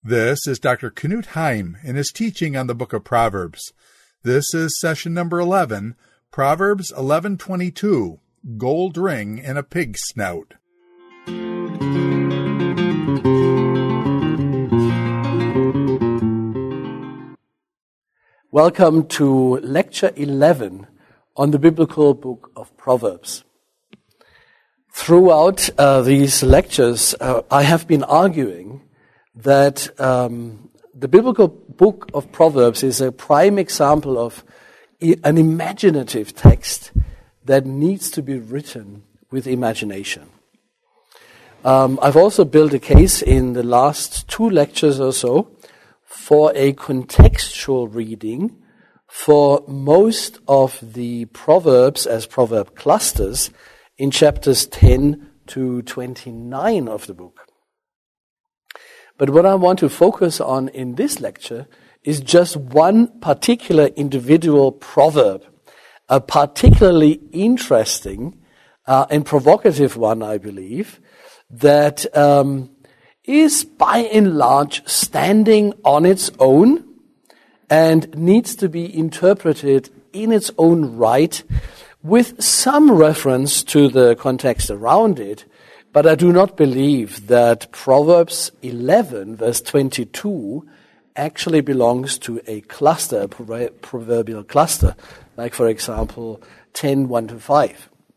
This is Dr. Knut Heim in his teaching on the book of Proverbs. This is session number 11, Proverbs 11:22, Gold Ring in a Pig's Snout. Welcome to Lecture 11 on the biblical book of Proverbs. Throughout these lectures, I have been arguing that the biblical book of Proverbs is a prime example of an imaginative text that needs to be written with imagination. I've also built a case in the last 2 lectures or so for a contextual reading for most of the Proverbs as proverb clusters in chapters 10 to 29 of the book. But what I want to focus on in this lecture is just one particular individual proverb, a particularly interesting and provocative one, I believe, that is by and large standing on its own and needs to be interpreted in its own right with some reference to the context around it. But I do not believe that Proverbs 11, verse 22, actually belongs to a cluster, a proverbial cluster, like, for example, 10, 1-5.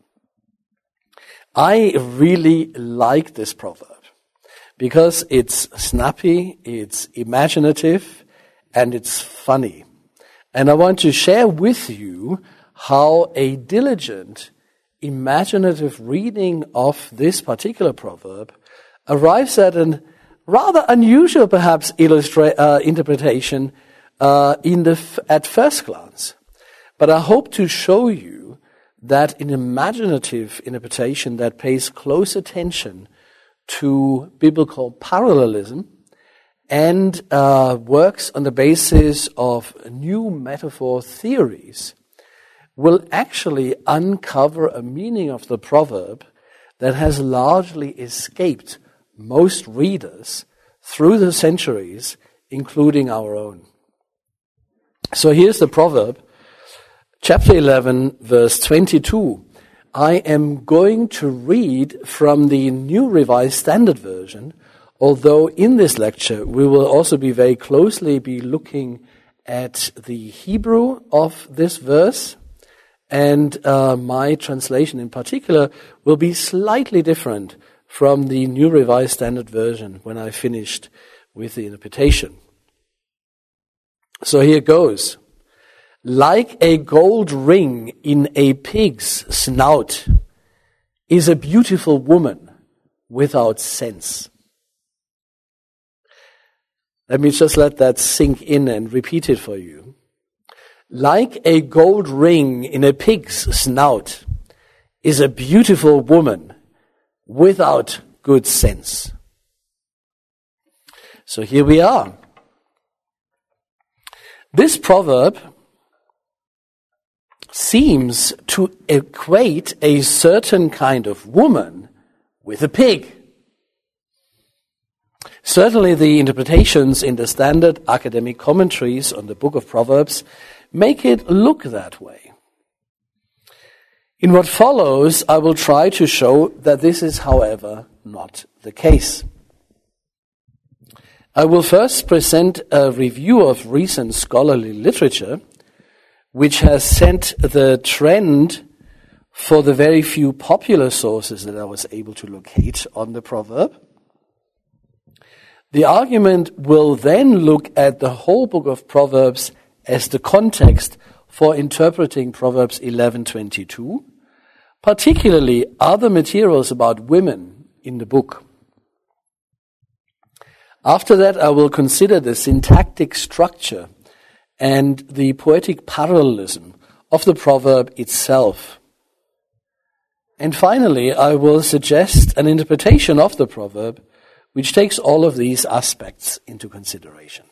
I really like this proverb because it's snappy, it's imaginative, and it's funny. And I want to share with you how a diligent, imaginative reading of this particular proverb arrives at a rather unusual, perhaps, interpretation at first glance. But I hope to show you that an imaginative interpretation that pays close attention to biblical parallelism and works on the basis of new metaphor theories will actually uncover a meaning of the proverb that has largely escaped most readers through the centuries, including our own. So here's the proverb, chapter 11, verse 22. I am going to read from the New Revised Standard Version, although in this lecture we will also be very closely looking at the Hebrew of this verse. And my translation in particular will be slightly different from the New Revised Standard Version when I finished with the interpretation. So here goes. Like a gold ring in a pig's snout is a beautiful woman without sense. Let me just let that sink in and repeat it for you. Like a gold ring in a pig's snout is a beautiful woman without good sense. So here we are. This proverb seems to equate a certain kind of woman with a pig. Certainly the interpretations in the standard academic commentaries on the book of Proverbs make it look that way. In what follows, I will try to show that this is, however, not the case. I will first present a review of recent scholarly literature, which has set the trend for the very few popular sources that I was able to locate on the proverb. The argument will then look at the whole book of Proverbs as the context for interpreting Proverbs 11:22, particularly other materials about women in the book. After that, I will consider the syntactic structure and the poetic parallelism of the proverb itself. And finally, I will suggest an interpretation of the proverb which takes all of these aspects into consideration.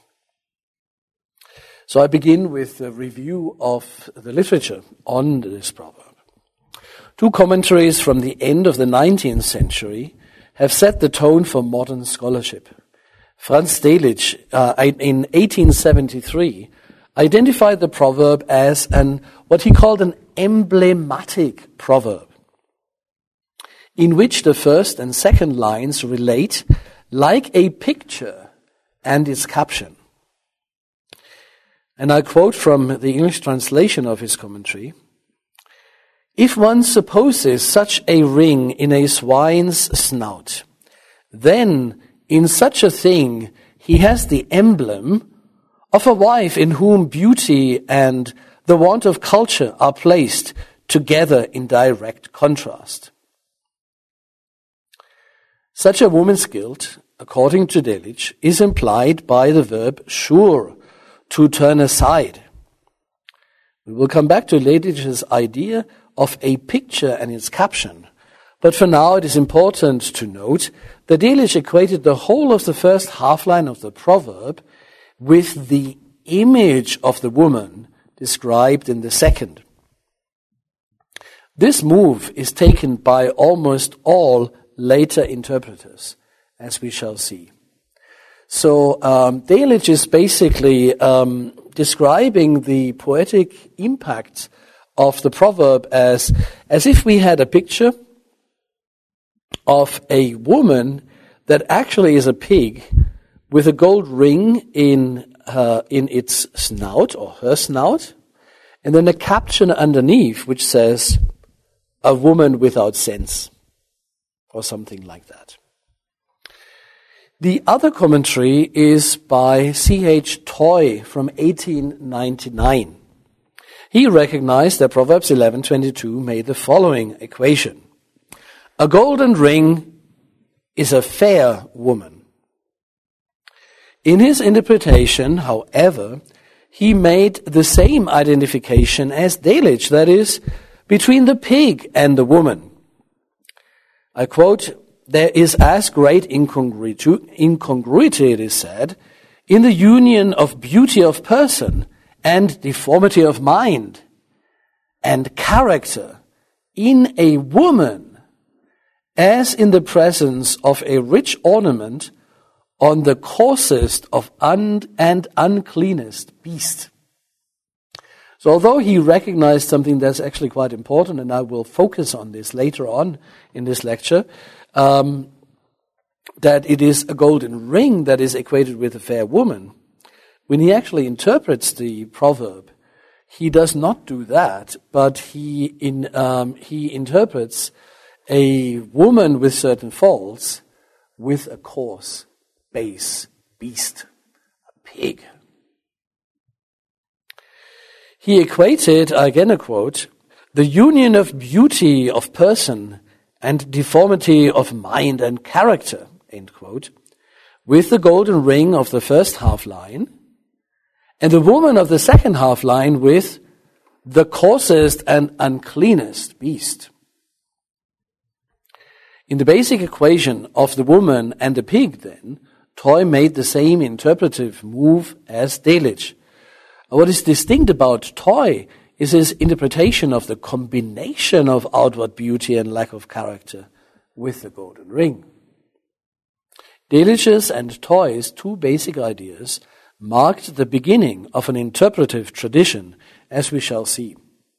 So I begin with a review of the literature on this proverb. 2 commentaries from the end of the 19th century have set the tone for modern scholarship. Franz Delitzsch, in 1873, identified the proverb as what he called an emblematic proverb, in which the first and second lines relate like a picture and its caption. And I quote from the English translation of his commentary: "If one supposes such a ring in a swine's snout, then in such a thing he has the emblem of a wife in whom beauty and the want of culture are placed together in direct contrast." Such a woman's guilt, according to Delitzsch, is implied by the verb schur, to turn aside. We will come back to Delitzsch's idea of a picture and its caption, but for now it is important to note that Delitzsch equated the whole of the first half line of the proverb with the image of the woman described in the second. This move is taken by almost all later interpreters, as we shall see. So Delitzsch is basically describing the poetic impact of the proverb as if we had a picture of a woman that actually is a pig with a gold ring in its snout, or her snout, and then a caption underneath which says, "A woman without sense," or something like that. The other commentary is by C.H. Toy from 1899. He recognized that Proverbs 11:22 made the following equation: "A golden ring is a fair woman." In his interpretation, however, he made the same identification as Delitzsch, that is, between the pig and the woman. I quote, "There is as great incongruity, it is said, in the union of beauty of person and deformity of mind and character in a woman as in the presence of a rich ornament on the coarsest of and uncleanest beast." So although he recognized something that's actually quite important, and I will focus on this later on in this lecture, that it is a golden ring that is equated with a fair woman, when he actually interprets the proverb, he does not do that, but he interprets a woman with certain faults with a coarse, base beast, a pig. He equated, again a quote, "the union of beauty of person and deformity of mind and character," end quote, with the golden ring of the first half line, and the woman of the second half line with the coarsest and uncleanest beast. In the basic equation of the woman and the pig, then, Toy made the same interpretive move as Delitzsch. What is distinct about Toy is his interpretation of the combination of outward beauty and lack of character with the golden ring. Delitzsch's and Toy's two basic ideas marked the beginning of an interpretive tradition, as we shall see.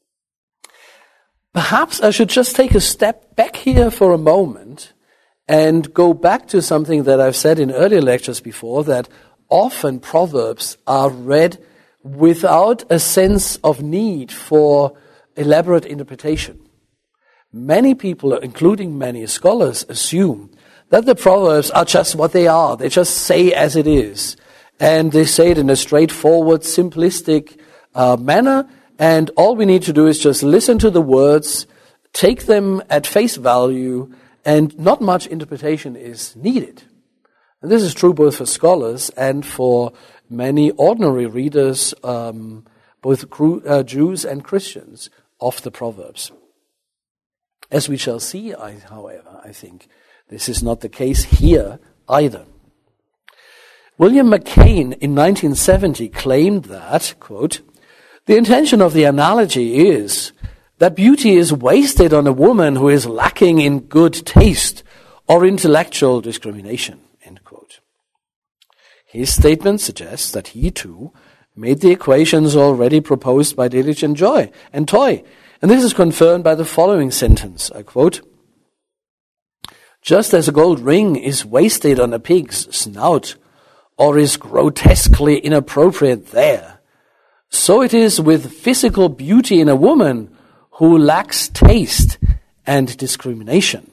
Perhaps I should just take a step back here for a moment and go back to something that I've said in earlier lectures before, that often proverbs are read without a sense of need for elaborate interpretation. Many people, including many scholars, assume that the proverbs are just what they are. They just say as it is. And they say it in a straightforward, simplistic manner. And all we need to do is just listen to the words, take them at face value, and not much interpretation is needed. And this is true both for scholars and for many ordinary readers, both Jews and Christians, of the Proverbs. As we shall see, however, I think this is not the case here either. William McCain in 1970 claimed that, quote, "The intention of the analogy is that beauty is wasted on a woman who is lacking in good taste or intellectual discrimination," end quote. His statement suggests that he, too, made the equations already proposed by Delitzsch and Toy. And this is confirmed by the following sentence, I quote, "Just as a gold ring is wasted on a pig's snout, or is grotesquely inappropriate there, so it is with physical beauty in a woman who lacks taste and discrimination."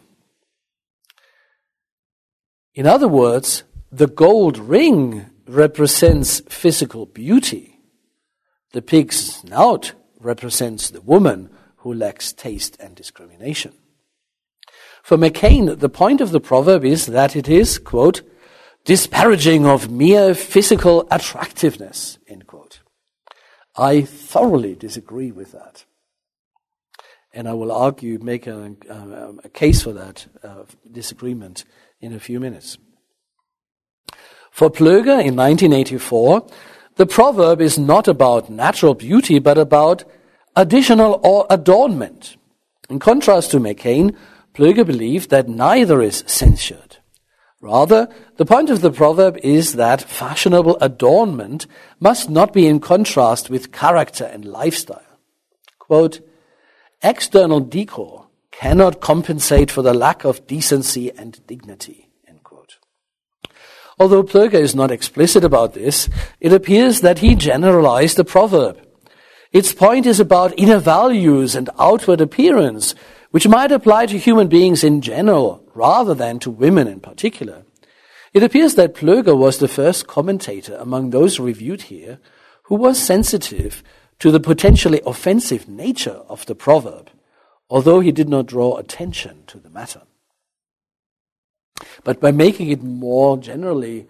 In other words, the gold ring represents physical beauty. The pig's snout represents the woman who lacks taste and discrimination. For McCain, the point of the proverb is that it is, quote, "disparaging of mere physical attractiveness," end quote. I thoroughly disagree with that. And I will argue, make a case for that disagreement in a few minutes. For Plöger in 1984, the proverb is not about natural beauty, but about additional or adornment. In contrast to McCain, Plöger believed that neither is censured. Rather, the point of the proverb is that fashionable adornment must not be in contrast with character and lifestyle. Quote, "External decor cannot compensate for the lack of decency and dignity." End quote. Although Plöger is not explicit about this, it appears that he generalized the proverb. Its point is about inner values and outward appearance, which might apply to human beings in general, rather than to women in particular. It appears that Plöger was the first commentator among those reviewed here who was sensitive to the potentially offensive nature of the proverb, although he did not draw attention to the matter. But by making it more generally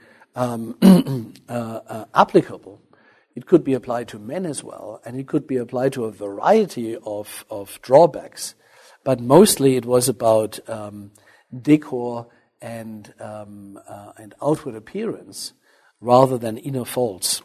applicable, it could be applied to men as well, and it could be applied to a variety of drawbacks. But mostly it was about decor and outward appearance rather than inner faults.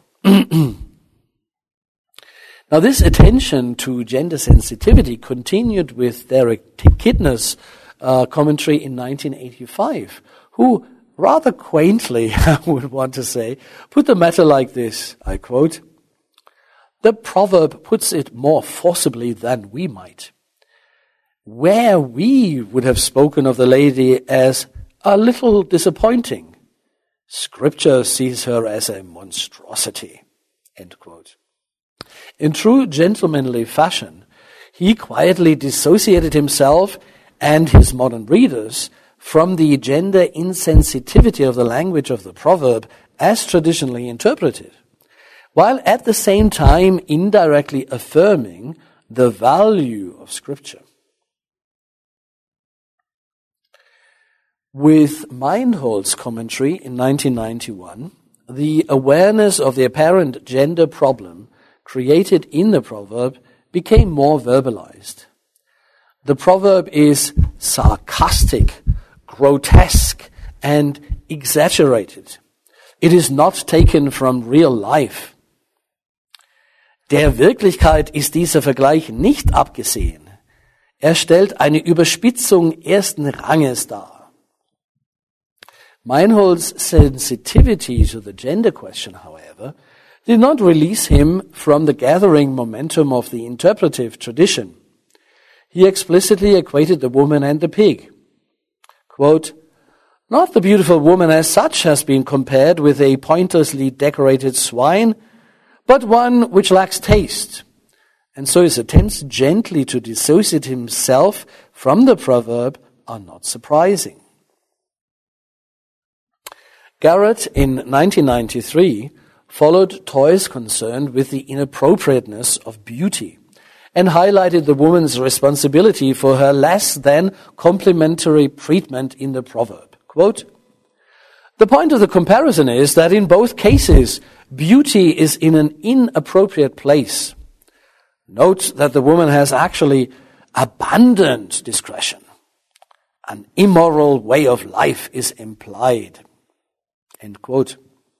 Now, this attention to gender sensitivity continued with Derek Kidner's commentary in 1985, who rather quaintly, I would want to say, put the matter like this, I quote, "The proverb puts it more forcibly than we might. Where we would have spoken of the lady as a little disappointing, Scripture sees her as a monstrosity." End quote. In true gentlemanly fashion, he quietly dissociated himself and his modern readers from the gender insensitivity of the language of the proverb as traditionally interpreted, while at the same time indirectly affirming the value of Scripture. With Meinhold's commentary in 1991, the awareness of the apparent gender problem created in the proverb became more verbalized. The proverb is sarcastic, grotesque, and exaggerated. It is not taken from real life. Der Wirklichkeit ist dieser Vergleich nicht abgesehen. Er stellt eine Überspitzung ersten Ranges dar. Meinhold's sensitivity to the gender question, however, did not release him from the gathering momentum of the interpretive tradition. He explicitly equated the woman and the pig. Quote, "Not the beautiful woman as such has been compared with a pointlessly decorated swine, but one which lacks taste." And so his attempts gently to dissociate himself from the proverb are not surprising. Garrett in 1993 followed Toy's concern with the inappropriateness of beauty and highlighted the woman's responsibility for her less than complimentary treatment in the proverb. Quote, "The point of the comparison is that in both cases, beauty is in an inappropriate place. Note that the woman has actually abandoned discretion. An immoral way of life is implied." End quote.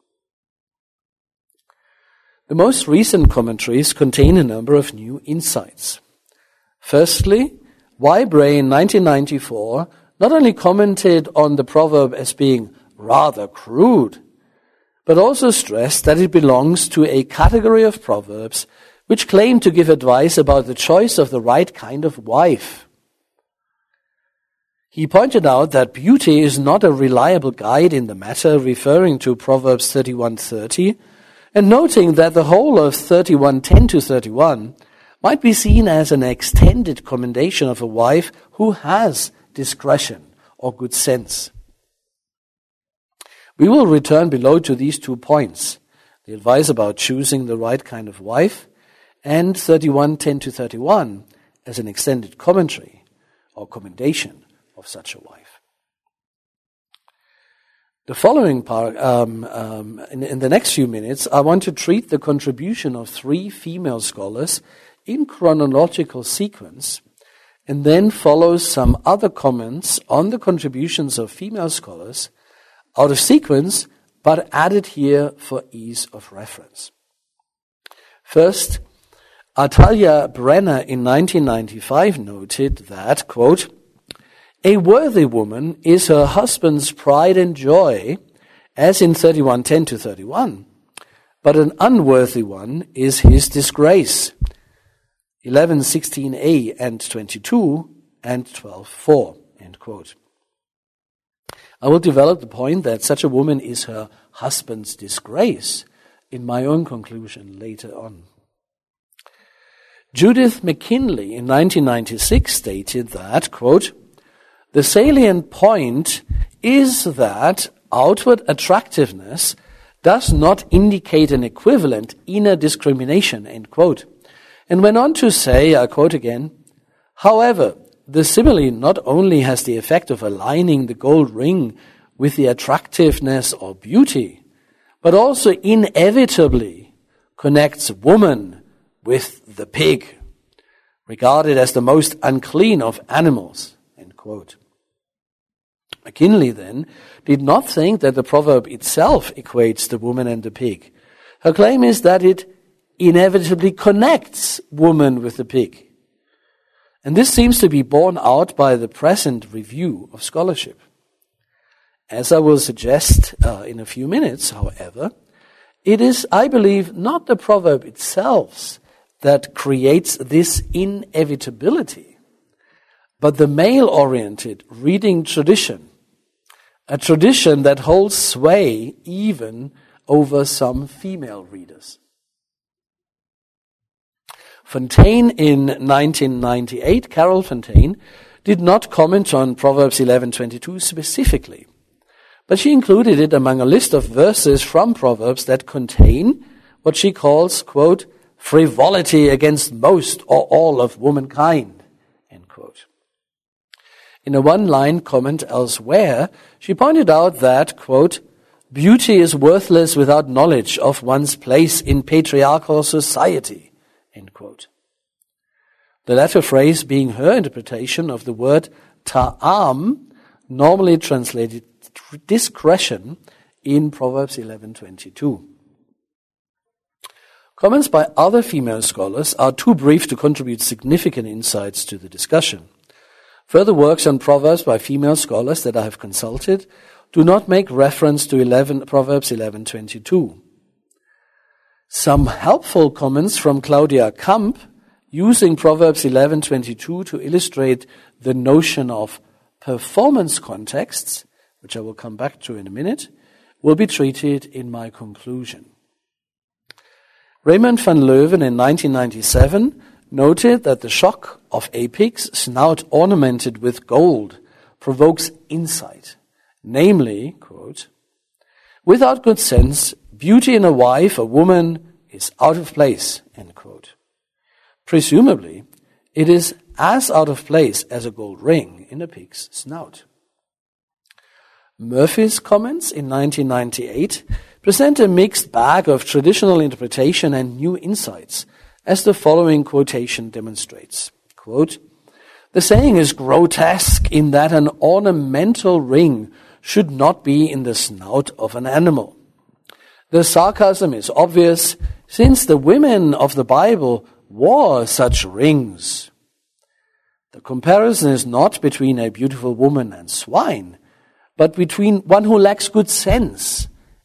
The most recent commentaries contain a number of new insights. Firstly, Whybray in 1994 not only commented on the proverb as being rather crude, but also stressed that it belongs to a category of proverbs which claim to give advice about the choice of the right kind of wife. He pointed out that beauty is not a reliable guide in the matter, referring to Proverbs 31:30, and noting that the whole of 31:10 to 31 might be seen as an extended commendation of a wife who has discretion or good sense. We will return below to these 2 points, the advice about choosing the right kind of wife, and 31:10 to 31 as an extended commentary or commendation of such a wife. The following part, in the next few minutes, I want to treat the contribution of 3 female scholars in chronological sequence, and then follow some other comments on the contributions of female scholars out of sequence, but added here for ease of reference. First, Atalia Brenner in 1995 noted that, quote, "A worthy woman is her husband's pride and joy, as in 31:10 to 31, but an unworthy one is his disgrace." 11:16a and 22 and 12:4, end quote. I will develop the point that such a woman is her husband's disgrace in my own conclusion later on. Judith McKinley in 1996 stated that, quote, "The salient point is that outward attractiveness does not indicate an equivalent inner discrimination," end quote, and went on to say, I quote again, "However, the simile not only has the effect of aligning the gold ring with the attractiveness or beauty, but also inevitably connects woman with the pig, regarded as the most unclean of animals," end quote. McKinley then did not think that the proverb itself equates the woman and the pig. Her claim is that it inevitably connects woman with the pig. And this seems to be borne out by the present review of scholarship. As I will suggest in a few minutes, however, it is, I believe, not the proverb itself that creates this inevitability, but the male-oriented reading tradition, a tradition that holds sway even over some female readers. Fontaine in 1998, Carol Fontaine, did not comment on Proverbs 11:22 specifically, but she included it among a list of verses from Proverbs that contain what she calls, quote, "frivolity against most or all of womankind," end quote. In a one-line comment elsewhere, she pointed out that, quote, "beauty is worthless without knowledge of one's place in patriarchal society," end quote. The latter phrase being her interpretation of the word ta'am, normally translated discretion in Proverbs 11:22. Comments by other female scholars are too brief to contribute significant insights to the discussion. Further works on Proverbs by female scholars that I have consulted do not make reference to Proverbs 11:22. Some helpful comments from Claudia Kamp, using Proverbs 11:22 to illustrate the notion of performance contexts, which I will come back to in a minute, will be treated in my conclusion. Raymond van Leuven in 1997 noted that the shock of a pig's snout ornamented with gold provokes insight, namely, quote, "without good sense, beauty in a wife, a woman, is out of place," end quote. Presumably, it is as out of place as a gold ring in a pig's snout. Murphy's comments in 1998 present a mixed bag of traditional interpretation and new insights, as the following quotation demonstrates. Quote, "The saying is grotesque in that an ornamental ring should not be in the snout of an animal. The sarcasm is obvious, since the women of the Bible wore such rings. The comparison is not between a beautiful woman and swine, but between one who lacks good sense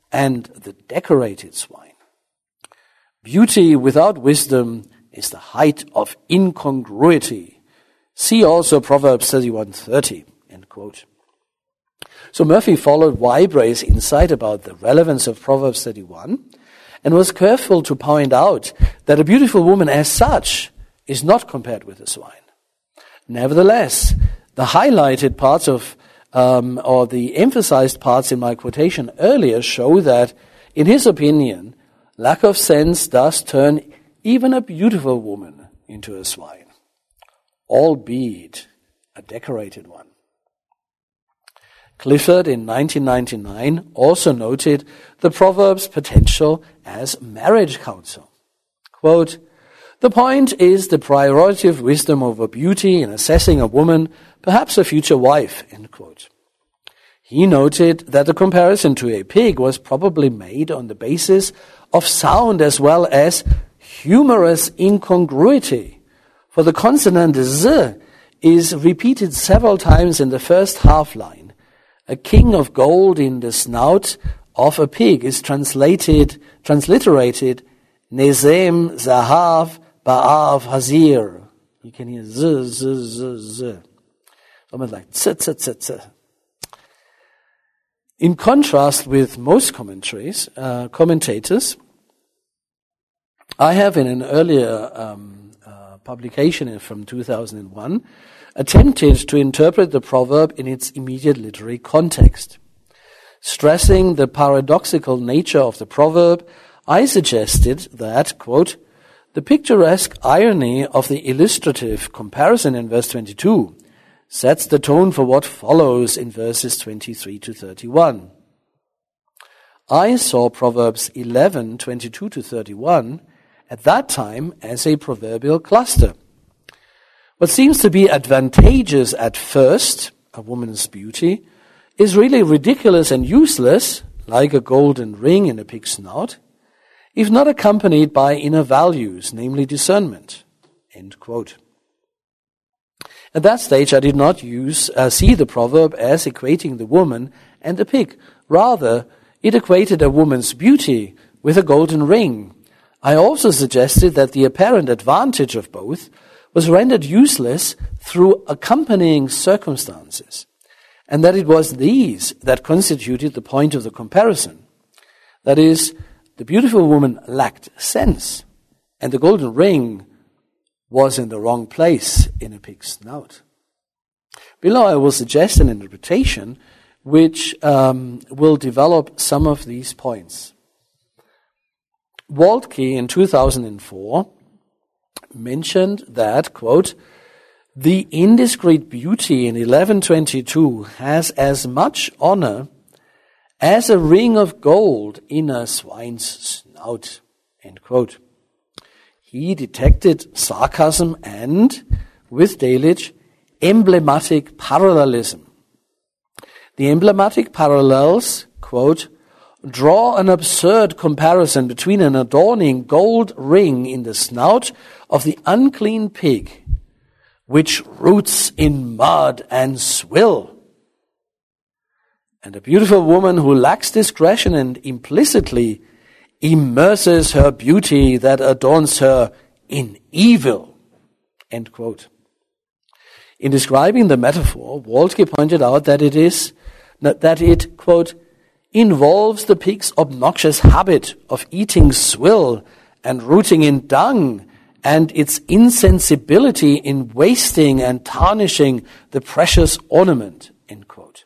and the decorated swine. Beauty without wisdom is the height of incongruity. See also Proverbs 31:30, end quote. So Murphy followed Whybray's insight about the relevance of Proverbs 31 and was careful to point out that a beautiful woman as such is not compared with a swine. Nevertheless, the highlighted parts of, or the emphasized parts in my quotation earlier show that, in his opinion, lack of sense does turn even a beautiful woman into a swine, albeit a decorated one. Clifford in 1999 also noted the proverb's potential as marriage counsel. Quote, "The point is the priority of wisdom over beauty in assessing a woman, perhaps a future wife," end quote. He noted that the comparison to a pig was probably made on the basis of sound as well as humorous incongruity, for the consonant z is repeated several times in the first half line. A king of gold in the snout of a pig is transliterated Nezem Zahav Ba'av Hazir. You can hear z. Almost like z. In contrast with most commentators, I have in an earlier publication from 2001 attempted to interpret the proverb in its immediate literary context. Stressing the paradoxical nature of the proverb, I suggested that, quote, "the picturesque irony of the illustrative comparison in verse 22 sets the tone for what follows in verses 23 to 31. I saw Proverbs 11:22 to 31 at that time as a proverbial cluster. What seems to be advantageous at first, a woman's beauty, is really ridiculous and useless, like a golden ring in a pig's snout, if not accompanied by inner values, namely discernment." End quote. At that stage, I did not see the proverb as equating the woman and the pig. Rather, it equated a woman's beauty with a golden ring. I also suggested that the apparent advantage of both was rendered useless through accompanying circumstances, and that it was these that constituted the point of the comparison. That is, the beautiful woman lacked sense, and the golden ring was in the wrong place in a pig's snout. Below I will suggest an interpretation which will develop some of these points. Waltke in 2004 mentioned that, quote, "the indiscreet beauty in 11:22 has as much honor as a ring of gold in a swine's snout," end quote. He detected sarcasm and, with Delitzsch, emblematic parallelism. The emblematic parallels, quote, "draw an absurd comparison between an adorning gold ring in the snout of the unclean pig, which roots in mud and swill, and a beautiful woman who lacks discretion and implicitly immerses her beauty that adorns her in evil," end quote. In describing the metaphor, Waltke pointed out that it, quote, "involves the pig's obnoxious habit of eating swill and rooting in dung, and its insensibility in wasting and tarnishing the precious ornament," end quote.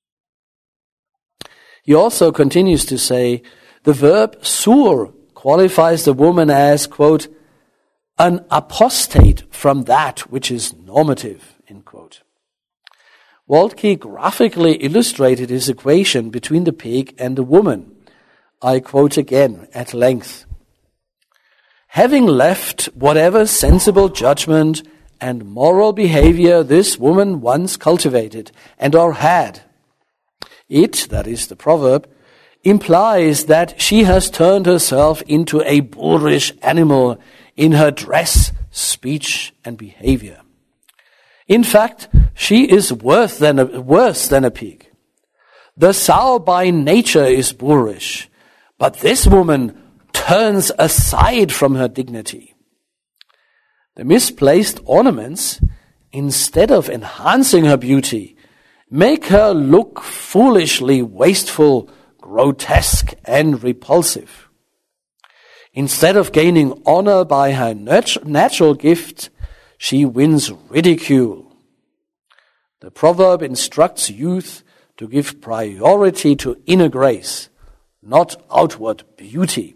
He also continues to say, the verb sur qualifies the woman as, quote, "an apostate from that which is normative," end quote. Waltke graphically illustrated his equation between the pig and the woman. I quote again at length. "Having left whatever sensible judgment and moral behavior this woman once cultivated and or had, it," that is the proverb, "implies that she has turned herself into a boorish animal in her dress, speech, and behavior. In fact, she is worse than a pig. The sow by nature is boorish, But this woman turns aside from her dignity. The misplaced ornaments, instead of enhancing her beauty, make her look foolishly wasteful, grotesque, and repulsive. Instead of gaining honor by her natural gift, she wins ridicule. The proverb instructs youth to give priority to inner grace, not outward beauty.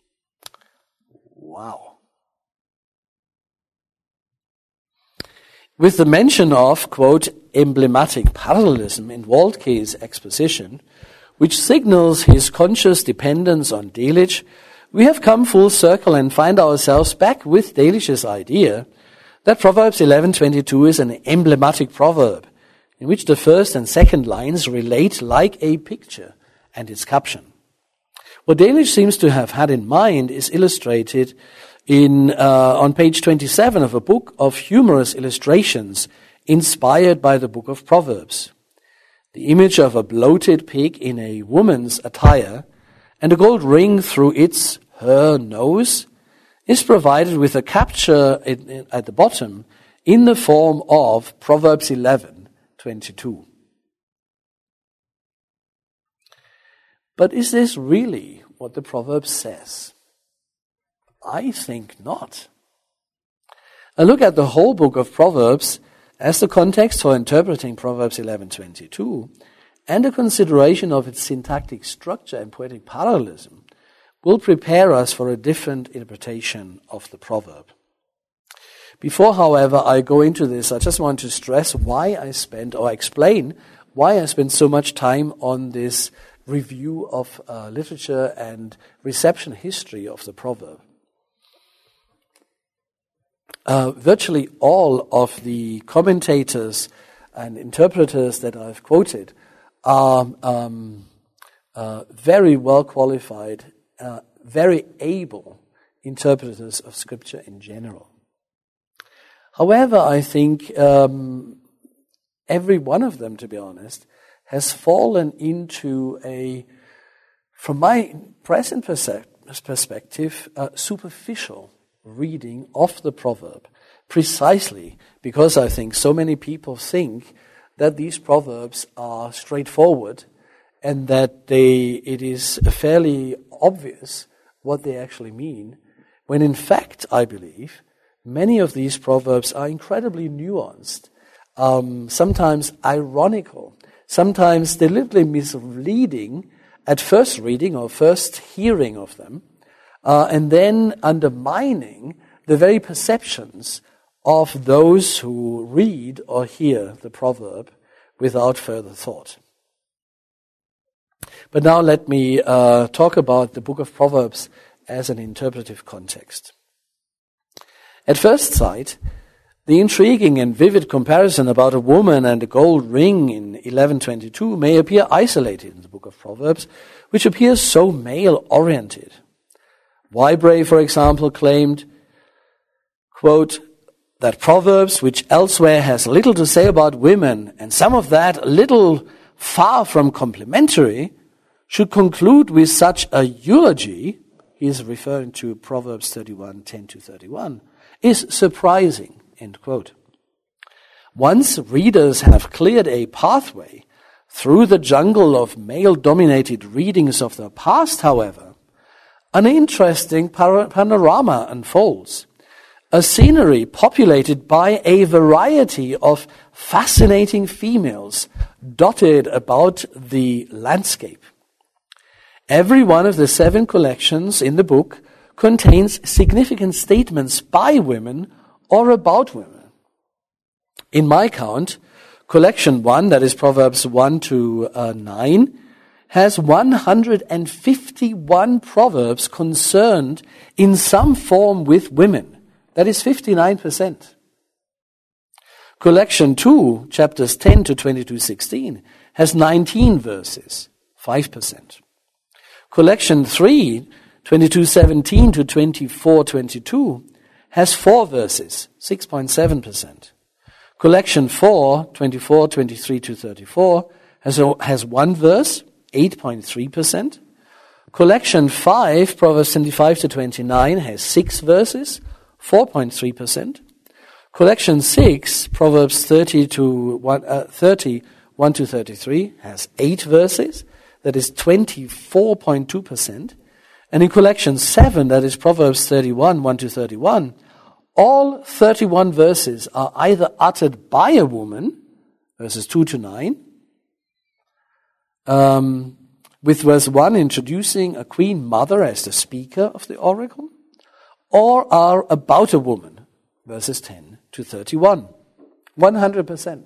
Wow. With the mention of, quote, emblematic parallelism in Waltke's exposition, which signals his conscious dependence on Delitzsch, we have come full circle and find ourselves back with Delitzsch's idea that Proverbs 11:22 is an emblematic proverb, in which the first and second lines relate like a picture and its caption. What Delitzsch seems to have had in mind is illustrated on page 27 of a book of humorous illustrations inspired by the book of Proverbs. The image of a bloated pig in a woman's attire and a gold ring through her nose is provided with a capture at the bottom in the form of Proverbs 11:22. But is this really what the proverb says? I think not. A look at the whole book of Proverbs as the context for interpreting Proverbs 11:22 and a consideration of its syntactic structure and poetic parallelism will prepare us for a different interpretation of the proverb. Before, however, I go into this, I just want to stress explain why I spent so much time on this review of literature and reception history of the proverb. Virtually all of the commentators and interpreters that I've quoted are very well qualified, very able interpreters of Scripture in general. However, I think every one of them, to be honest, has fallen into from my present perspective, superficial reading of the proverb, precisely because I think so many people think that these proverbs are straightforward and that it is fairly obvious what they actually mean, when in fact, I believe, many of these proverbs are incredibly nuanced, sometimes ironical, sometimes deliberately misleading at first reading or first hearing of them, and then undermining the very perceptions of those who read or hear the proverb without further thought. But now let me talk about the book of Proverbs as an interpretive context. At first sight, the intriguing and vivid comparison about a woman and a gold ring in 11:22 may appear isolated in the book of Proverbs, which appears so male-oriented. Whybray, for example, claimed, quote, that Proverbs, which elsewhere has little to say about women, and some of that little far from complimentary, should conclude with such a eulogy, he is referring to Proverbs 31:10-31, is surprising, end quote. Once readers have cleared a pathway through the jungle of male-dominated readings of the past, however, an interesting panorama unfolds, a scenery populated by a variety of fascinating females dotted about the landscape. Every one of the 7 collections in the book contains significant statements by women or about women. In my count, collection 1, that is Proverbs 1-9, has 151 proverbs concerned in some form with women. That is 59%. Collection 2, chapters 10-22:16, has 19 verses, 5%. Collection 3, 22:17-24:22, has 4 verses, 6.7%. Collection 4, 24:23-34, has 1 verse, 8.3%. Collection 5, Proverbs 25 to 29, has 6 verses, 4.3%. Collection 6, Proverbs 30 to 1 to 33, has 8 verses, that is 24.2%. And in collection 7, that is Proverbs 31, 1 to 31, all 31 verses are either uttered by a woman, verses 2 to 9, with verse 1 introducing a queen mother as the speaker of the oracle, or are about a woman, verses 10 to 31. 100%.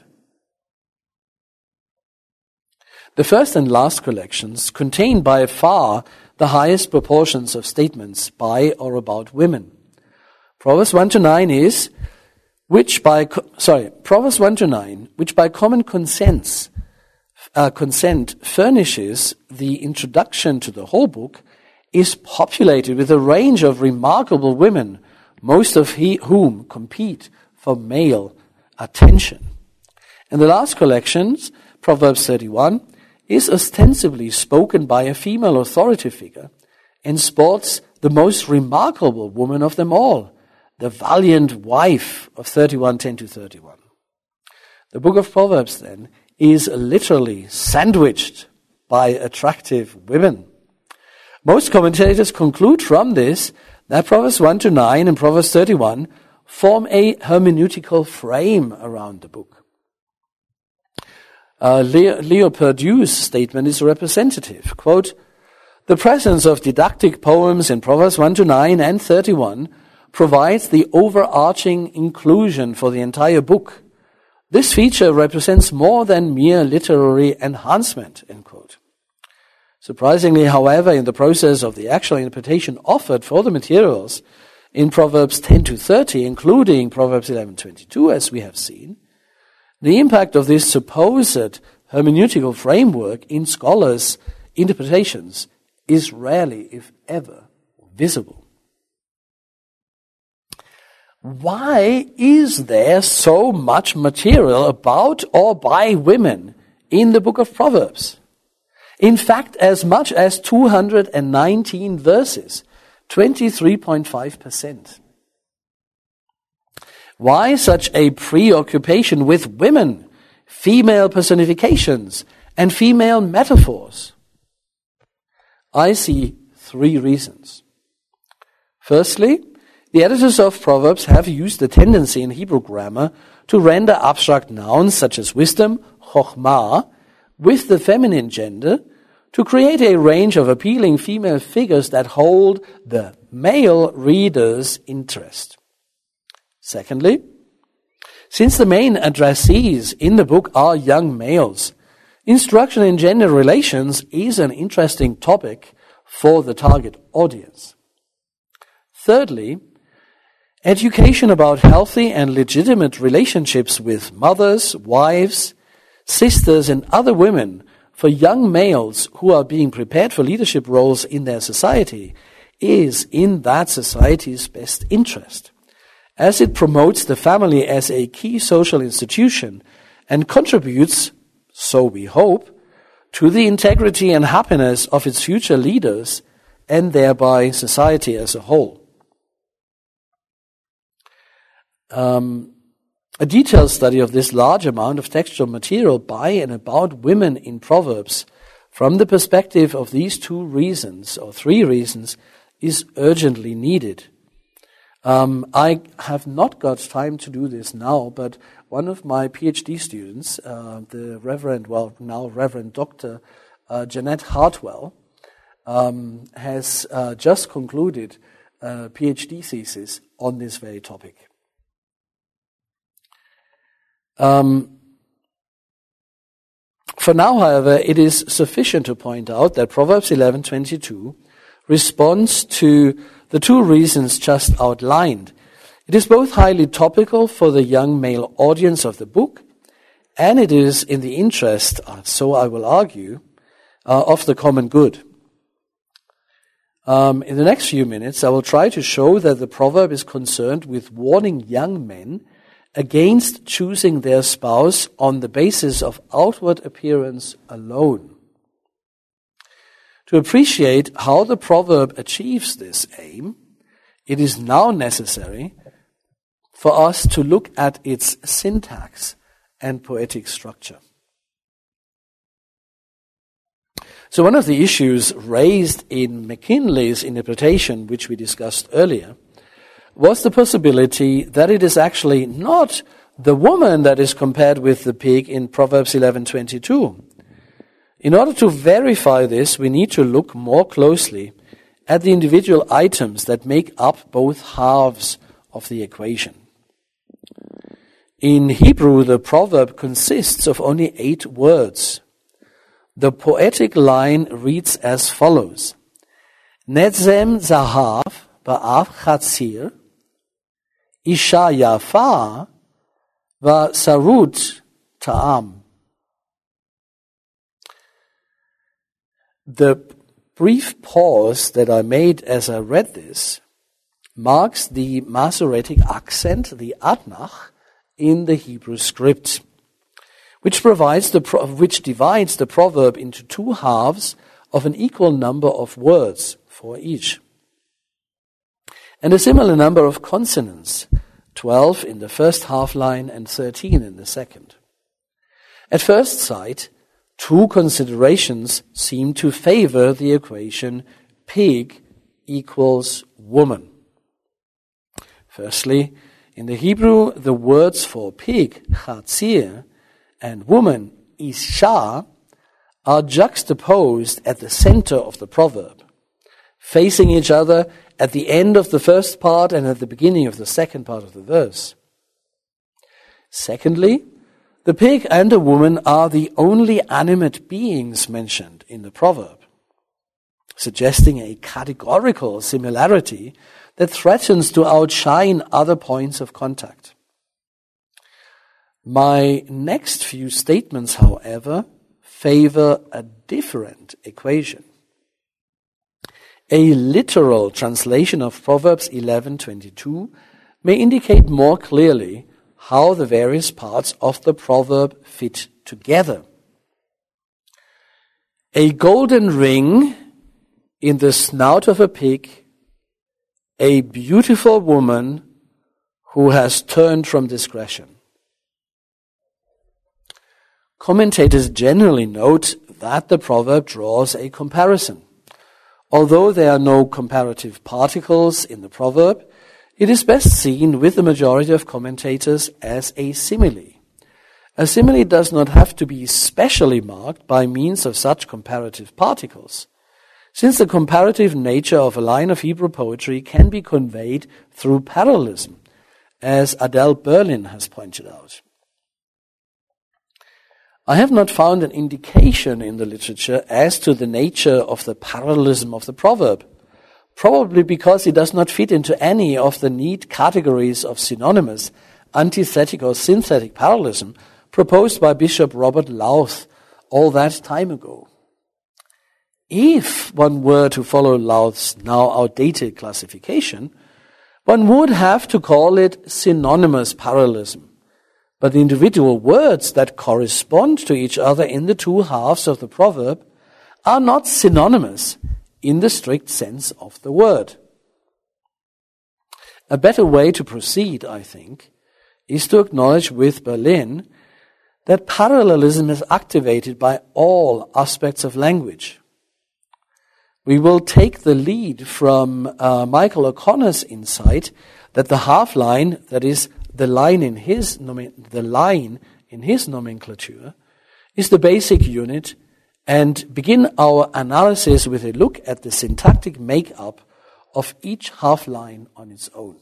The first and last collections contain by far the highest proportions of statements by or about women. Proverbs 1 to 9 is, Proverbs 1 to 9, which by common consent furnishes the introduction to the whole book, is populated with a range of remarkable women, most of whom compete for male attention. And the last collections, Proverbs 31, is ostensibly spoken by a female authority figure and sports the most remarkable woman of them all, the valiant wife of 31:10 to 31. The book of Proverbs, then, is literally sandwiched by attractive women. Most commentators conclude from this that Proverbs 1 to 9 and Proverbs 31 form a hermeneutical frame around the book. Leo Perdue's statement is representative. Quote, "The presence of didactic poems in Proverbs 1 to 9 and 31 provides the overarching inclusion for the entire book. This feature represents more than mere literary enhancement," end quote. Surprisingly, however, in the process of the actual interpretation offered for the materials in Proverbs 10 to 30, including Proverbs 11:22, as we have seen, the impact of this supposed hermeneutical framework in scholars' interpretations is rarely, if ever, visible. Why is there so much material about or by women in the book of Proverbs? In fact, as much as 219 verses, 23.5%. Why such a preoccupation with women, female personifications, and female metaphors? I see 3 reasons. Firstly, the editors of Proverbs have used the tendency in Hebrew grammar to render abstract nouns such as wisdom, chokhmah, with the feminine gender to create a range of appealing female figures that hold the male reader's interest. Secondly, since the main addressees in the book are young males, instruction in gender relations is an interesting topic for the target audience. Thirdly, education about healthy and legitimate relationships with mothers, wives, sisters, and other women for young males who are being prepared for leadership roles in their society is in that society's best interest, as it promotes the family as a key social institution and contributes, so we hope, to the integrity and happiness of its future leaders and thereby society as a whole. A detailed study of this large amount of textual material by and about women in Proverbs from the perspective of these 2 reasons, or 3 reasons, is urgently needed. I have not got time to do this now, but one of my PhD students, the now Reverend Dr. Jeanette Hartwell, has just concluded a PhD thesis on this very topic. For now, however, it is sufficient to point out that Proverbs 11:22 responds to the 2 reasons just outlined. It is both highly topical for the young male audience of the book, and it is in the interest, so I will argue, of the common good. In the next few minutes, I will try to show that the proverb is concerned with warning young men against choosing their spouse on the basis of outward appearance alone. To appreciate how the proverb achieves this aim, it is now necessary for us to look at its syntax and poetic structure. So one of the issues raised in McKinley's interpretation, which we discussed earlier, was the possibility that it is actually not the woman that is compared with the pig in Proverbs 11:22. In order to verify this, we need to look more closely at the individual items that make up both halves of the equation. In Hebrew, the proverb consists of only 8 words. The poetic line reads as follows: Netzem zahav ba'af chatzir, isha yafa va sarut ta'am. The brief pause that I made as I read this marks the Masoretic accent, the adnach, in the Hebrew script, which divides the proverb into 2 halves of an equal number of words for each, and a similar number of consonants, 12 in the first half line and 13 in the second. At first sight, 2 considerations seem to favor the equation pig equals woman. Firstly, in the Hebrew, the words for pig, chatzir, and woman, isha, are juxtaposed at the center of the proverb, facing each other at the end of the first part and at the beginning of the second part of the verse. Secondly, the pig and the woman are the only animate beings mentioned in the proverb, suggesting a categorical similarity that threatens to outshine other points of contact. My next few statements, however, favor a different equation. A literal translation of Proverbs 11:22 may indicate more clearly how the various parts of the proverb fit together. A golden ring in the snout of a pig, a beautiful woman who has turned from discretion. Commentators generally note that the proverb draws a comparison. Although there are no comparative particles in the proverb, it is best seen with the majority of commentators as a simile. A simile does not have to be specially marked by means of such comparative particles, since the comparative nature of a line of Hebrew poetry can be conveyed through parallelism, as Adele Berlin has pointed out. I have not found an indication in the literature as to the nature of the parallelism of the proverb, probably because it does not fit into any of the neat categories of synonymous, antithetic or synthetic parallelism proposed by Bishop Robert Louth all that time ago. If one were to follow Louth's now outdated classification, one would have to call it synonymous parallelism. But the individual words that correspond to each other in the 2 halves of the proverb are not synonymous in the strict sense of the word. A better way to proceed, I think, is to acknowledge with Berlin that parallelism is activated by all aspects of language. We will take the lead from Michael O'Connor's insight that the half line, that is, the line in his nomenclature, is the basic unit, and begin our analysis with a look at the syntactic make-up of each half line on its own.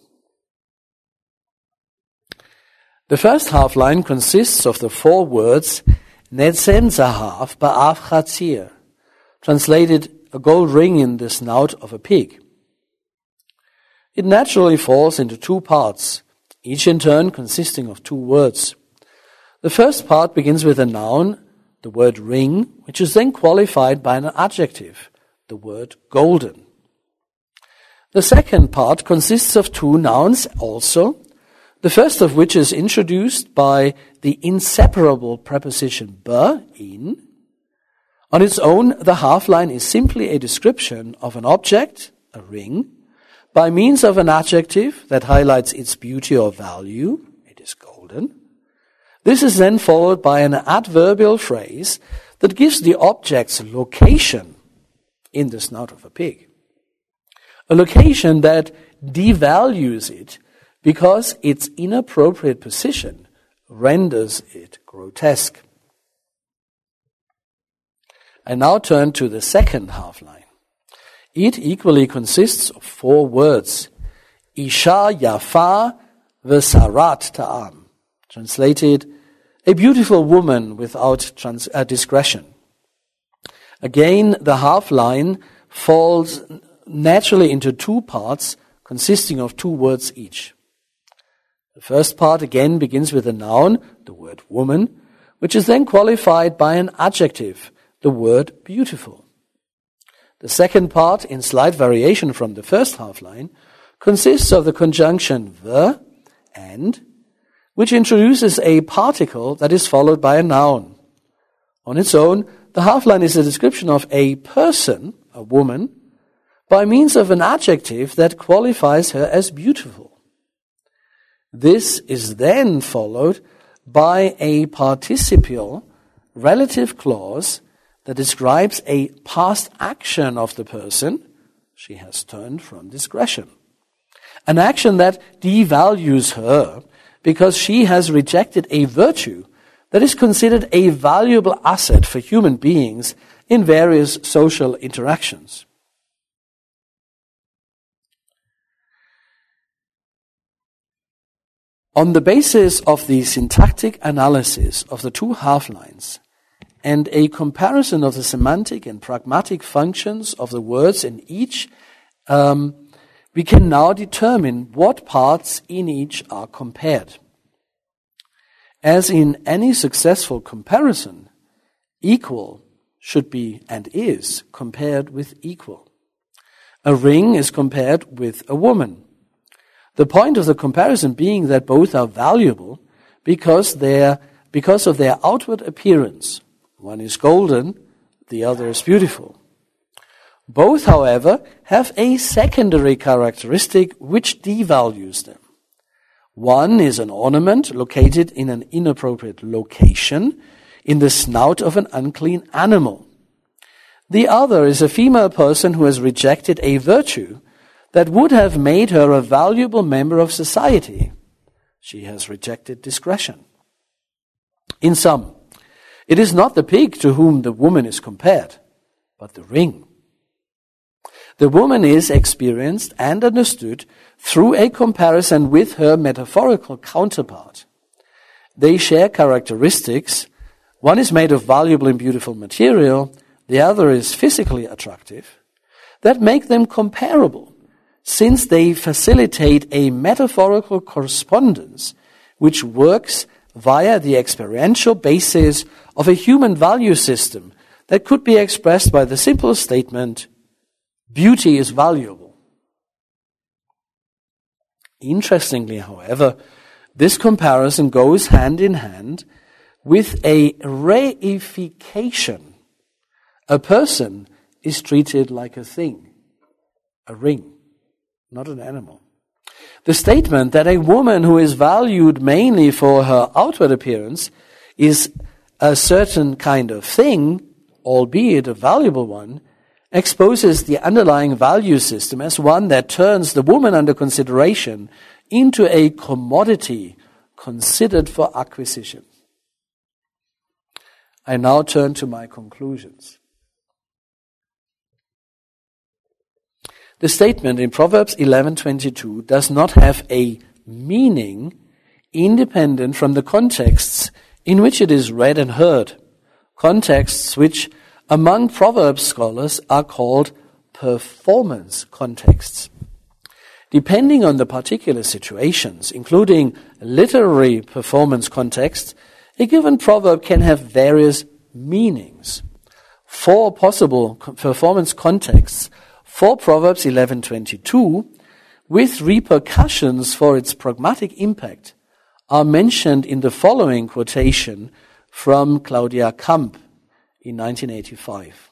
The first half line consists of the 4 words Netzem zahav ba'af chatzir, translated a gold ring in the snout of a pig. It naturally falls into 2 parts, each in turn consisting of 2 words. The first part begins with a noun, the word ring, which is then qualified by an adjective, the word golden. The second part consists of 2 nouns also, the first of which is introduced by the inseparable preposition in. On its own, the half-line is simply a description of an object, a ring, by means of an adjective that highlights its beauty or value, it is golden. This is then followed by an adverbial phrase that gives the object's location in the snout of a pig. A location that devalues it because its inappropriate position renders it grotesque. I now turn to the second half-line. It equally consists of 4 words. Isha yafa v'sarat ta'am. Translated, a beautiful woman without discretion. Again, the half-line falls naturally into 2 parts consisting of 2 words each. The first part again begins with a noun, the word woman, which is then qualified by an adjective, the word beautiful. The second part, in slight variation from the first half-line, consists of the conjunction the and, which introduces a particle that is followed by a noun. On its own, the half-line is a description of a person, a woman, by means of an adjective that qualifies her as beautiful. This is then followed by a participial relative clause that describes a past action of the person. She has turned from discretion. An action that devalues her because she has rejected a virtue that is considered a valuable asset for human beings in various social interactions. On the basis of the syntactic analysis of the 2 half-lines and a comparison of the semantic and pragmatic functions of the words in each, we can now determine what parts in each are compared. As in any successful comparison, equal should be and is compared with equal. A ring is compared with a woman. The point of the comparison being that both are valuable because of their outward appearance. One is golden, the other is beautiful. Both, however, have a secondary characteristic which devalues them. One is an ornament located in an inappropriate location in the snout of an unclean animal. The other is a female person who has rejected a virtue that would have made her a valuable member of society. She has rejected discretion. In sum, it is not the pig to whom the woman is compared, but the ring. The woman is experienced and understood through a comparison with her metaphorical counterpart. They share characteristics. One is made of valuable and beautiful material, the other is physically attractive, that make them comparable, since they facilitate a metaphorical correspondence which works via the experiential basis of a human value system that could be expressed by the simple statement, beauty is valuable. Interestingly, however, this comparison goes hand in hand with a reification. A person is treated like a thing, a ring, not an animal. The statement that a woman who is valued mainly for her outward appearance is a certain kind of thing, albeit a valuable one, exposes the underlying value system as one that turns the woman under consideration into a commodity considered for acquisition. I now turn to my conclusions. The statement in Proverbs 11:22 does not have a meaning independent from the contexts in which it is read and heard, contexts which among Proverbs scholars are called performance contexts. Depending on the particular situations, including literary performance contexts, a given proverb can have various meanings. 4 possible performance contexts for Proverbs 11:22, with repercussions for its pragmatic impact, are mentioned in the following quotation from Claudia Kamp in 1985.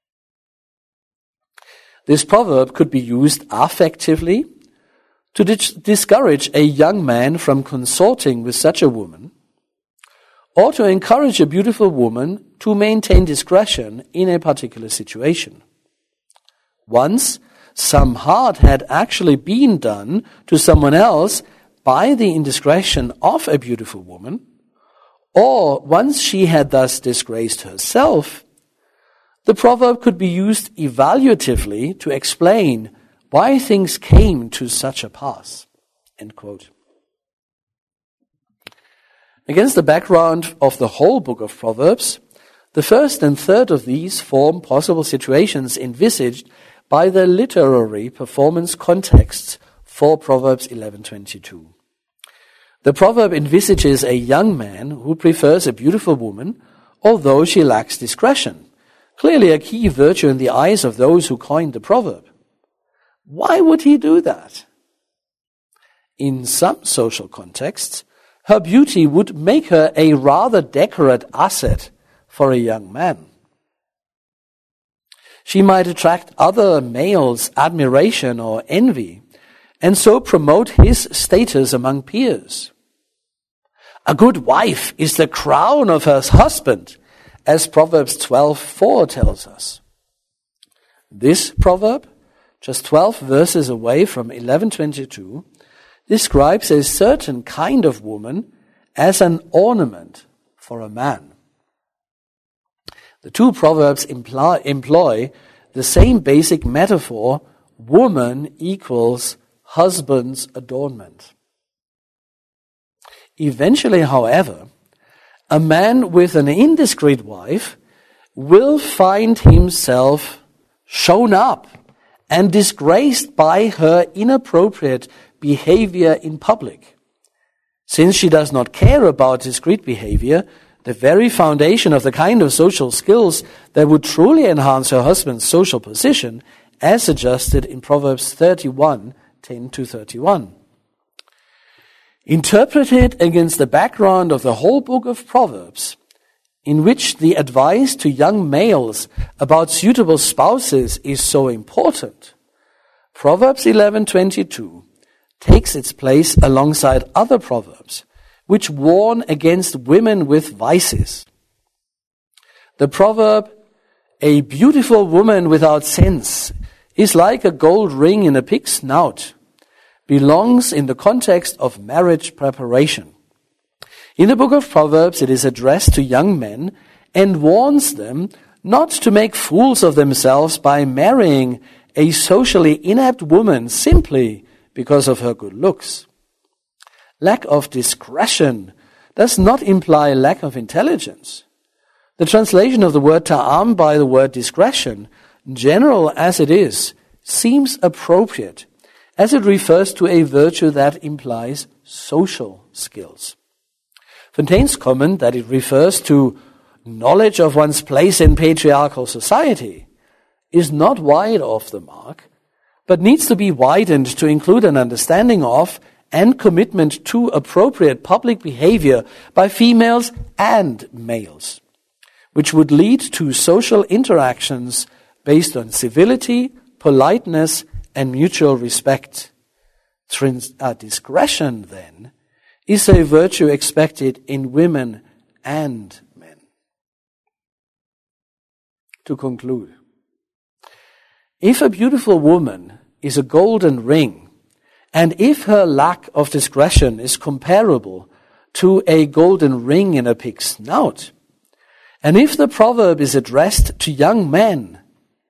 This proverb could be used affectively to discourage a young man from consorting with such a woman, or to encourage a beautiful woman to maintain discretion in a particular situation. Once, some harm had actually been done to someone else by the indiscretion of a beautiful woman, or once she had thus disgraced herself, the proverb could be used evaluatively to explain why things came to such a pass. End quote. Against the background of the whole book of Proverbs, the first and third of these form possible situations envisaged by the literary performance contexts for Proverbs 11:22. The proverb envisages a young man who prefers a beautiful woman, although she lacks discretion, clearly a key virtue in the eyes of those who coined the proverb. Why would he do that? In some social contexts, her beauty would make her a rather decorate asset for a young man. She might attract other males' admiration or envy, and so promote his status among peers. A good wife is the crown of her husband, as Proverbs 12:4 tells us. This proverb, just 12 verses away from 11:22, describes a certain kind of woman as an ornament for a man. The two proverbs employ the same basic metaphor: woman equals husband's adornment. Eventually, however, a man with an indiscreet wife will find himself shown up and disgraced by her inappropriate behavior in public. Since she does not care about discreet behavior, the very foundation of the kind of social skills that would truly enhance her husband's social position, as suggested in Proverbs 31:10-31. Interpreted against the background of the whole book of Proverbs, in which the advice to young males about suitable spouses is so important, Proverbs 11:22 takes its place alongside other proverbs which warn against women with vices. The proverb, "A beautiful woman without sense is like a gold ring in a pig's snout," belongs in the context of marriage preparation. In the book of Proverbs, it is addressed to young men and warns them not to make fools of themselves by marrying a socially inept woman simply because of her good looks. Lack of discretion does not imply lack of intelligence. The translation of the word ta'am by the word discretion, general as it is, seems appropriate, as it refers to a virtue that implies social skills. Fontaine's comment that it refers to knowledge of one's place in patriarchal society is not wide off the mark, but needs to be widened to include an understanding of and commitment to appropriate public behavior by females and males, which would lead to social interactions based on civility, politeness, and mutual respect. Discretion, then, is a virtue expected in women and men. To conclude, if a beautiful woman is a golden ring, and if her lack of discretion is comparable to a golden ring in a pig's snout, and if the proverb is addressed to young men,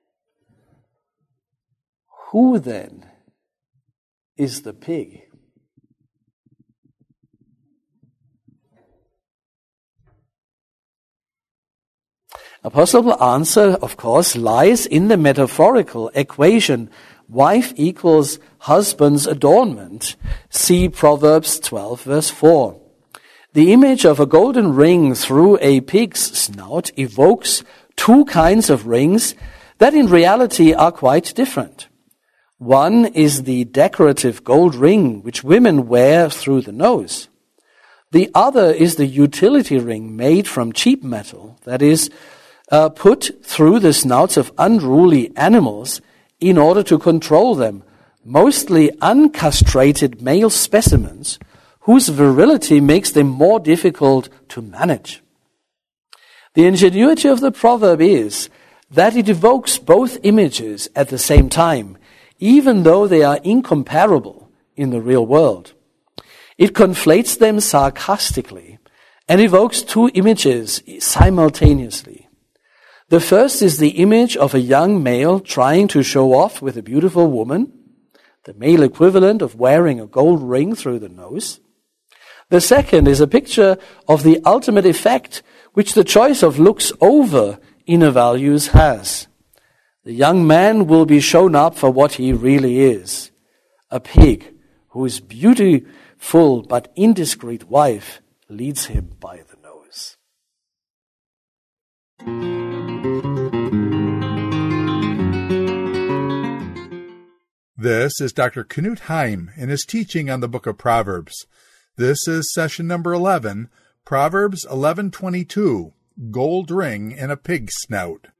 who then is the pig? A possible answer, of course, lies in the metaphorical equation wife equals husband's adornment. See Proverbs 12, verse 4. The image of a golden ring through a pig's snout evokes two kinds of rings that in reality are quite different. One is the decorative gold ring which women wear through the nose. The other is the utility ring made from cheap metal, that is, put through the snouts of unruly animals in order to control them, mostly uncastrated male specimens whose virility makes them more difficult to manage. The ingenuity of the proverb is that it evokes both images at the same time, even though they are incomparable in the real world. It conflates them sarcastically and evokes two images simultaneously. The first is the image of a young male trying to show off with a beautiful woman, the male equivalent of wearing a gold ring through the nose. The second is a picture of the ultimate effect which the choice of looks over inner values has. The young man will be shown up for what he really is, a pig whose beautiful but indiscreet wife leads him by the nose. This is Dr. Knut Heim in his teaching on the book of Proverbs. This is session number 11, Proverbs 11:22, Gold Ring in a Pig's Snout.